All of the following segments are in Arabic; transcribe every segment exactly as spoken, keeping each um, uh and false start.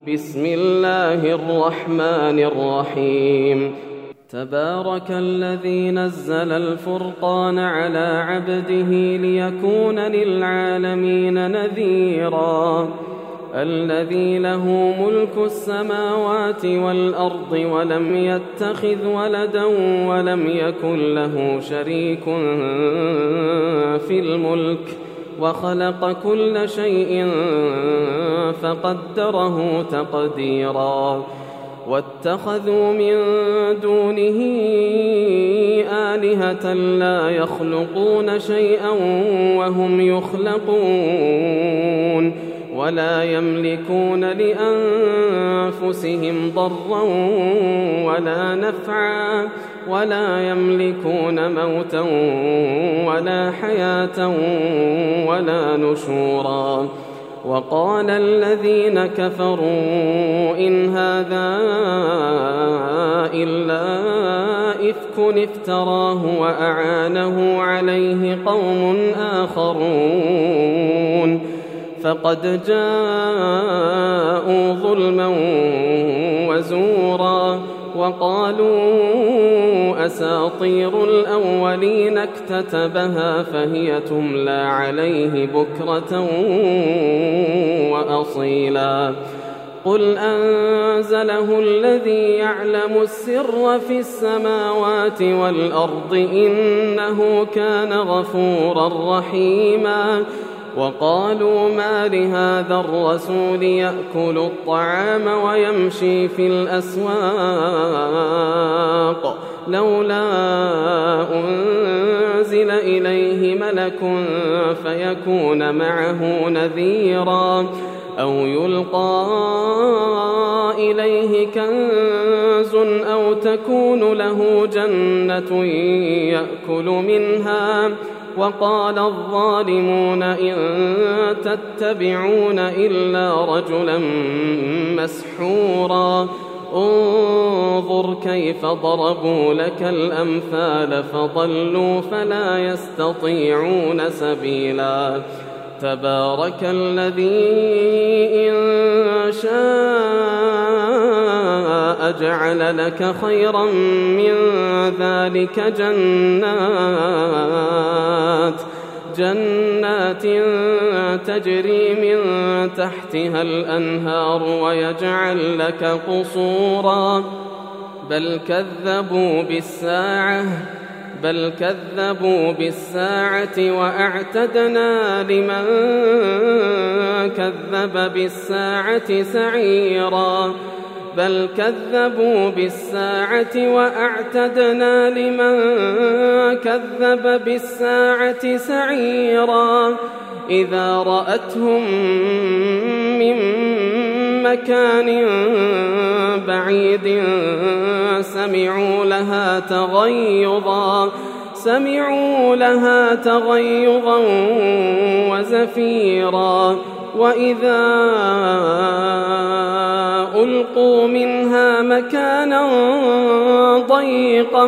بسم الله الرحمن الرحيم تبارك الذي نزل الفرقان على عبده ليكون للعالمين نذيرا الذي له ملك السماوات والأرض ولم يتخذ ولدا ولم يكن له شريك في الملك وخلق كل شيء فقدره تقديرا واتخذوا من دونه آلهة لا يخلقون شيئا وهم يخلقون ولا يملكون لأنفسهم ضرا ولا نفعا ولا يملكون موتا ولا حياة ولا نشورا وقال الذين كفروا إن هذا إلا إفك افتراه وأعانه عليه قوم آخرون فقد جاءوا ظلما وزورا وقالوا أساطير الأولين اكتتبها فهي تملى عليه بكرة وأصيلا قل أنزله الذي يعلم السر في السماوات والأرض إنه كان غفورا رحيما وقالوا ما لهذا الرسول يأكل الطعام ويمشي في الأسواق لولا أنزل إليه ملك فيكون معه نذيرا أو يلقى إليه كنز أو تكون له جنة يأكل منها وقال الظالمون إن تتبعون إلا رجلا مسحورا انظر كيف ضربوا لك الأمثال فضلوا فلا يستطيعون سبيلا تبارك الذي إن شاء جعل لك خيرا من ذلك جنات جنات تجري من تحتها الأنهار ويجعل لك قصورا بل كذبوا بالساعة بل كذبوا بالساعة وأعتدنا لمن كذب بالساعة سعيرا بل كذبوا بالساعة وأعتدنا لمن كذب بالساعة سعيرا إذا رأتهم من مكان بعيد سمعوا لها تغيظا سمعوا لها تغيظا وزفيرا وإذا ألقوا منها مكانا ضيقا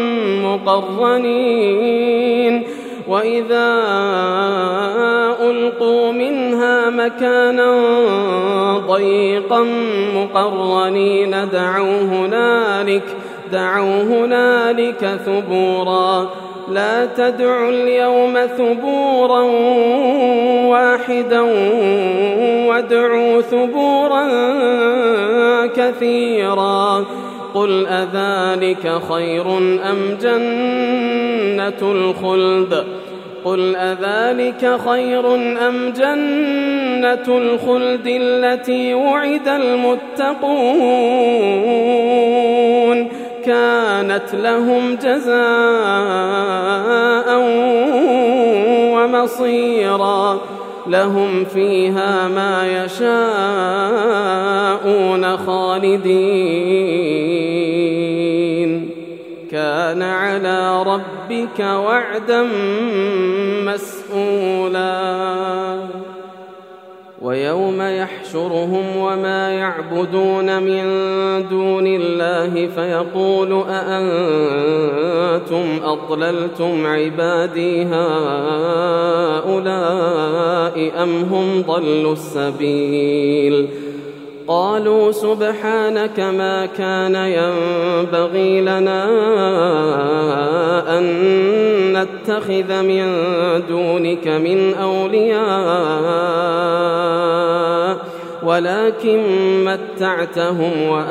مقرنين وإذا ألقوا منها مكانا ضيقا مقرنين دعوا هنالك دعوا هنالك ثبورا لا تدعوا اليوم ثبورا واحدا وادعوا ثبورا كثيرا قل أذلك خير أم جنة الخلد قل أذلك خير أم جنة الخلد التي وعد المتقون كانت لهم جزاء ومصيرا لهم فيها ما يشاءون خالدين كان على ربك وعدا مسئولا ويوم يحشرهم وما يعبدون من دون الله فيقول أأنتم أضللتم عبادي هؤلاء أم هم ضلوا السبيل قالوا سبحانك ما كان ينبغي لنا أن نتخذ من دونك من أولياء ولكن متعتهم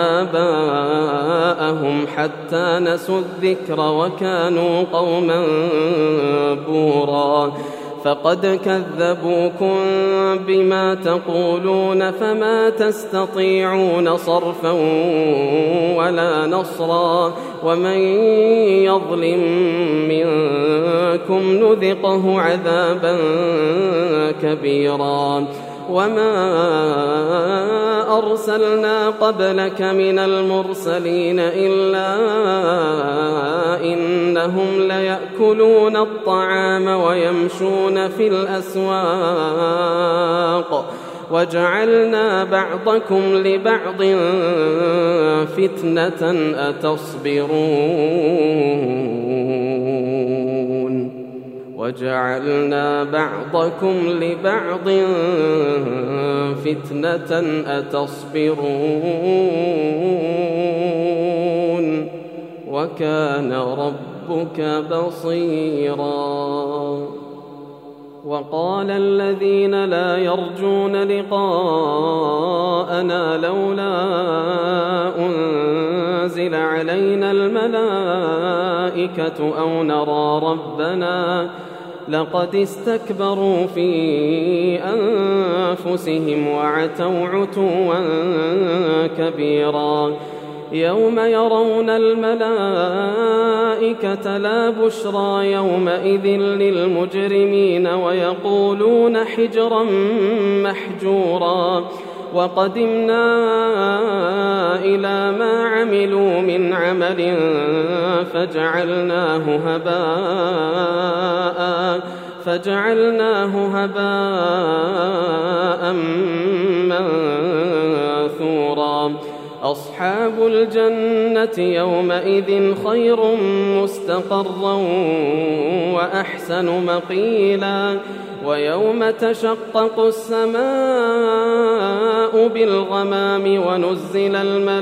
وآباءهم حتى نسوا الذكر وكانوا قوما بورا فقد كذبوكم بما تقولون فما تستطيعون صرفا ولا نصرا ومن يظلم منكم نذقه عذابا كبيرا وما أرسلنا قبلك من المرسلين إلا إنهم ليأكلون الطعام ويمشون في الأسواق وجعلنا بعضكم لبعض فتنة أتصبرون وجعلنا بعضكم لبعض فتنة أتصبرون وكان ربك بصيرا. وقال الذين لا يرجون لقاءنا لولا أنزل علينا الملائكة أو نرى ربنا لقد استكبروا في أنفسهم وعتوا عتوا كبيرا يوم يرون الملائكة لا بشرى يومئذ للمجرمين ويقولون حجرا محجورا وقدمنا إلى ما عملوا من عمل فجعلناه هباء فجعلناه هباء منثورا. أصحاب الجنة يومئذ خير مستقرا وأحسن مقيلا ويوم تشقق السماء بالغمام ونزل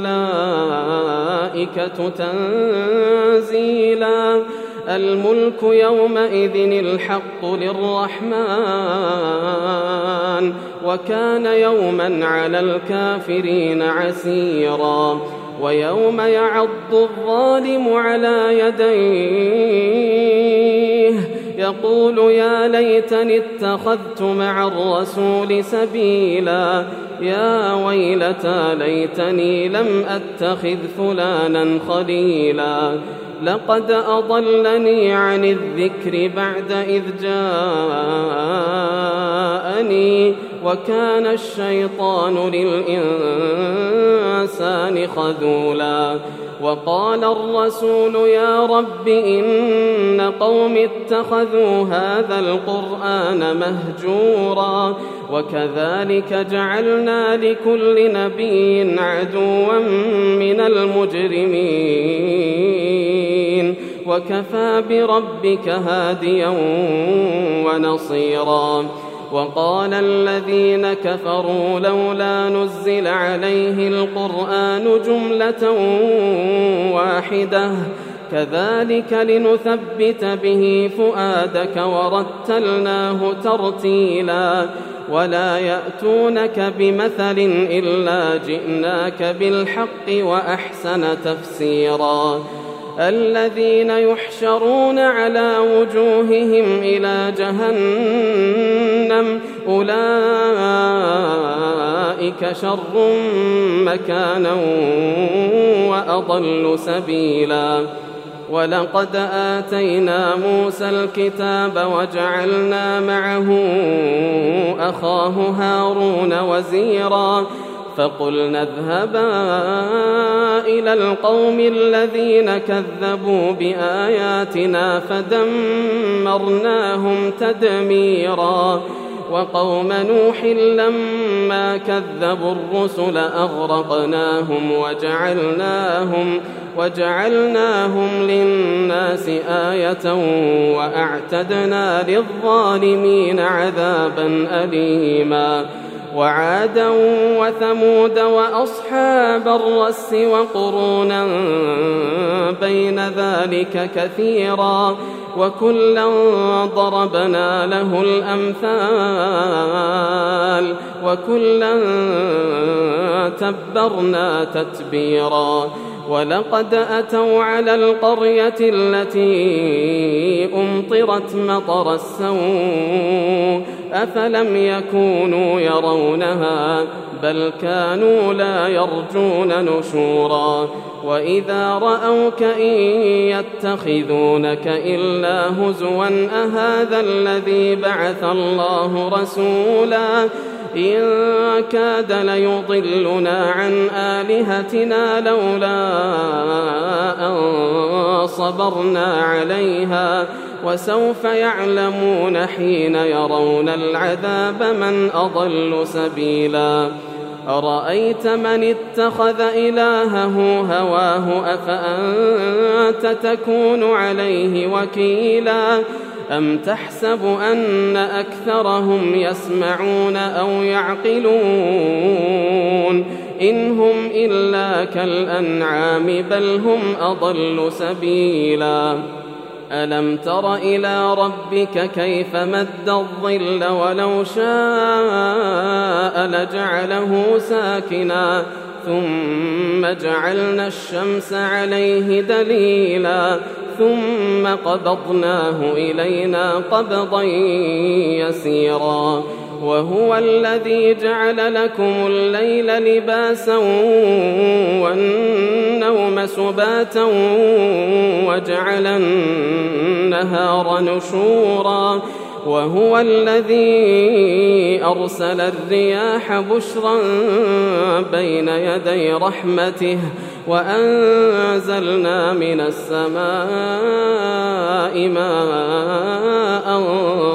الملائكة تنزيلا الملك يومئذ الحق للرحمن وكان يوما على الكافرين عسيرا. ويوم يعض الظالم على يديه يقول يا ليتني اتخذت مع الرسول سبيلا يا ويلتى ليتني لم أتخذ فلانا خليلا لقد أضلني عن الذكر بعد إذ جاءني وكان الشيطان للإنسان خذولا. وقال الرسول يا رب إن قوم اتخذوا هذا القرآن مهجورا وكذلك جعلنا لكل نبي عدوا من المجرمين وكفى بربك هاديا ونصيرا. وقال الذين كفروا لولا نزل عليه القرآن جملة واحدة كذلك لنثبت به فؤادك ورتلناه ترتيلا ولا يأتونك بمثل إلا جئناك بالحق وأحسن تفسيرا. الذين يحشرون على وجوههم إلى جهنم أولئك شر مكانا وأضل سبيلا. ولقد آتينا موسى الكتاب وجعلنا معه أخاه هارون وزيرا فقلنا اذهبا إلى القوم الذين كذبوا بآياتنا فدمرناهم تدميرا. وقوم نوح لما كذبوا الرسل أغرقناهم وجعلناهم وجعلناهم للناس آية وأعتدنا للظالمين عذابا أليما. وعادا وثمود وأصحاب الرس وقرونا بين ذلك كثيرا وكلا ضربنا له الأمثال وكلا تبرنا تتبيرا ولقد أتوا على القرية التي أمطرت مطر السوء أفلم يكونوا يرونها بل كانوا لا يرجون نشورا وإذا رأوك إن يتخذونك إلا هزوا أهذا الذي بعث الله رسولا إن كاد ليضلنا عن آلهتنا لولا أن صبرنا عليها وسوف يعلمون حين يرون العذاب من أضل سبيلا أرأيت من اتخذ إلهه هواه أفأنت تكون عليه وكيلا أم تحسب أن أكثرهم يسمعون أو يعقلون إن هم إلا كالأنعام بل هم أضل سبيلا ألم تر إلى ربك كيف مد الظل ولو شاء لجعله ساكنا ثم جعلنا الشمس عليه دليلا ثم قبضناه إلينا قبضا يسيرا وهو الذي جعل لكم الليل لباسا والنوم سباتا وجعل النهار نشورا وهو الذي أرسل الرياح بشرا بين يدي رحمته وأنزلنا من السماء ماء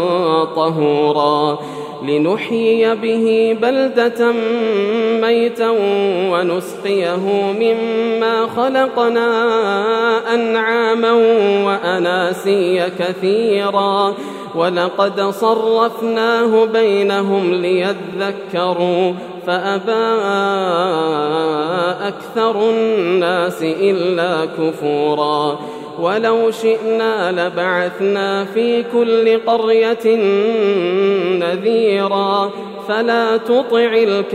طهورا لنحيي به بلدة ميتا ونسقيه مما خلقنا أنعاما وأناسيا كثيرا ولقد صرفناه بينهم ليذكروا فأبى أكثر الناس إلا كفورا ولو شئنا لبعثنا في كل قرية نذيرا فلا تطع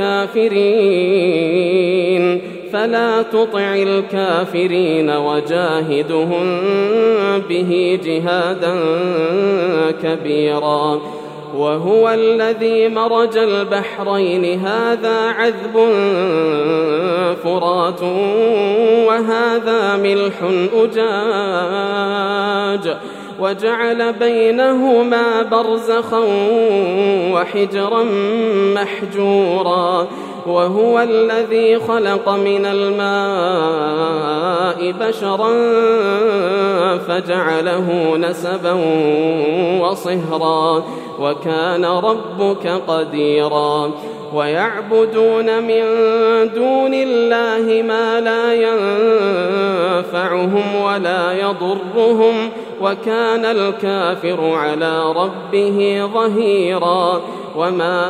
الكافرين فلا تطع الكافرين وجاهدهم به جهادا كبيرا وهو الذي مرج البحرين هذا عذب فرات وهذا ملح أجاج وجعل بينهما برزخا وحجرا محجورا وهو الذي خلق من الماء بشرا فجعله نسبا وصهرا وكان ربك قديرا ويعبدون من دون الله ما لا ينفعهم ولا يضرهم وكان الكافر على ربه ظهيرا وما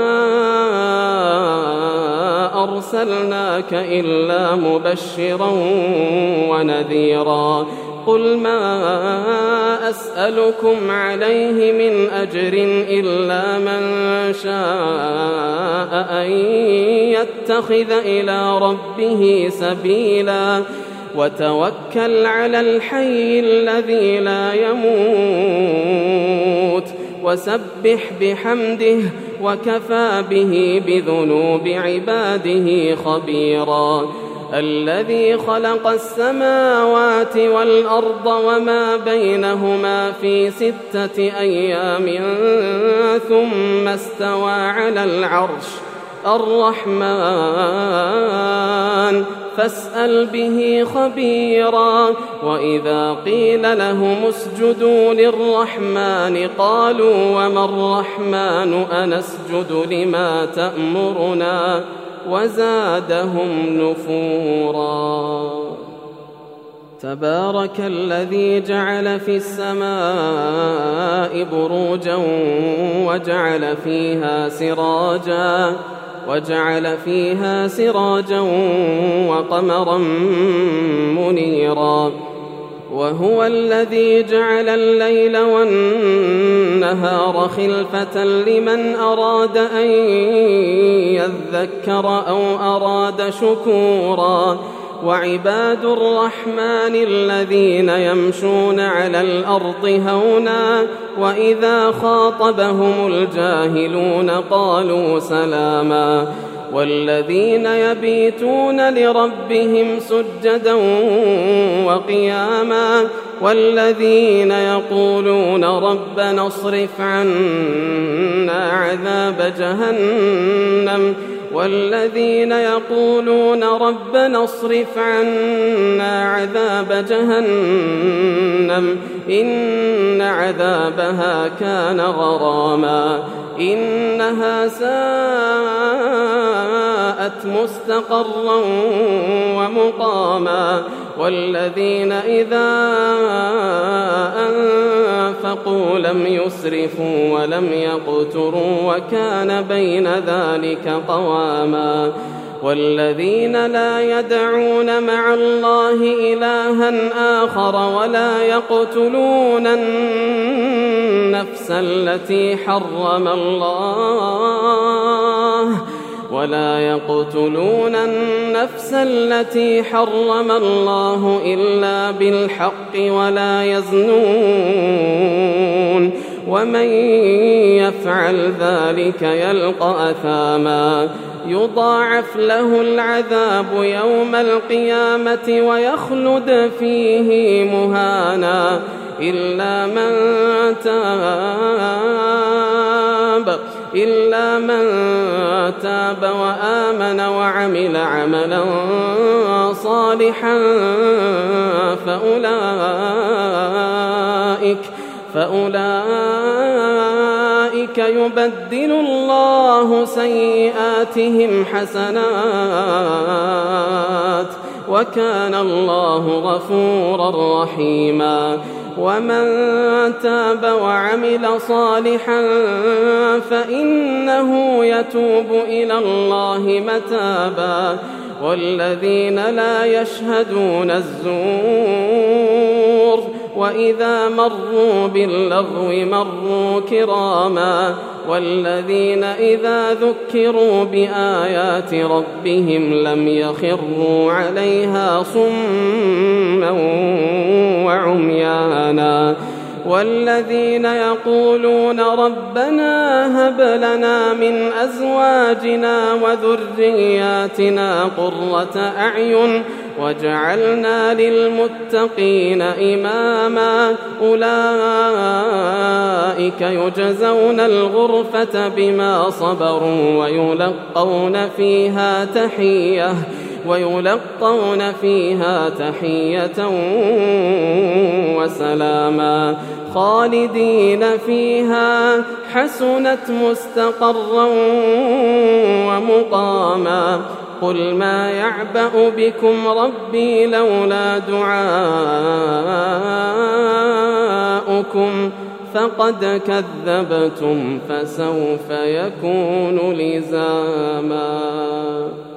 أرسلناك إلا مبشرا ونذيرا قل ما أسألكم عليه من أجر إلا من شاء أن يتخذ إلى ربه سبيلا وتوكل على الحي الذي لا يموت وسبح بحمده وكفى به بذنوب عباده خبيرا الذي خلق السماوات والأرض وما بينهما في ستة أيام ثم استوى على العرش الرحمن فاسأل به خبيرا وإذا قيل لهم اسجدوا للرحمن قالوا وما الرحمن أنسجد لما تأمرنا وزادهم نفورا. تبارك الذي جعل في السماء بروجا وجعل فيها سراجا وجعل فيها سراجا وقمرا منيرا وهو الذي جعل الليل والنهار خلفة لمن أراد أن يذكر أو أراد شكورا وعباد الرحمن الذين يمشون على الأرض هونا وإذا خاطبهم الجاهلون قالوا سلاما والذين يبيتون لربهم سجدا وقياما والذين يقولون ربنا اصرف عنا عذاب جهنم والذين يقولون ربنا اصرف عنا عذاب جهنم إن عذابها كان غراما إنها ساءت مستقرا ومقاما والذين إذا أنفقوا لم يسرفوا ولم يقتروا وكان بين ذلك قواما والذين لا يدعون مع الله إلها آخر ولا يقتلون النفس التي حرم الله ولا يقتلون النفس التي حرم الله إلا بالحق ولا يزنون ومن يفعل ذلك يلقى أثاما يضاعف له العذاب يوم القيامة ويخلد فيه مهانا إلا من تاب إلا من تاب وآمن وعمل عملا صالحا فأولئك فأولئك يبدل الله سيئاتهم حسنات وكان الله غفورا رحيما ومن تاب وعمل صالحا فإنه يتوب إلى الله متابا والذين لا يشهدون الزور وإذا مروا باللغو مروا كراما والذين إذا ذكروا بآيات ربهم لم يخروا عليها صما وعميانا والذين يقولون ربنا هب لنا من أزواجنا وذرياتنا قرة أعين وجعلنا للمتقين إماما أولئك يجزون الغرفة بما صبروا ويلقون فيها تحية ويلقون فيها تحية وسلاما خالدين فيها حسنت مستقرا ومقاما قل ما يعبأ بكم ربي لولا دعاؤكم فقد كذبتم فسوف يكون لزاما.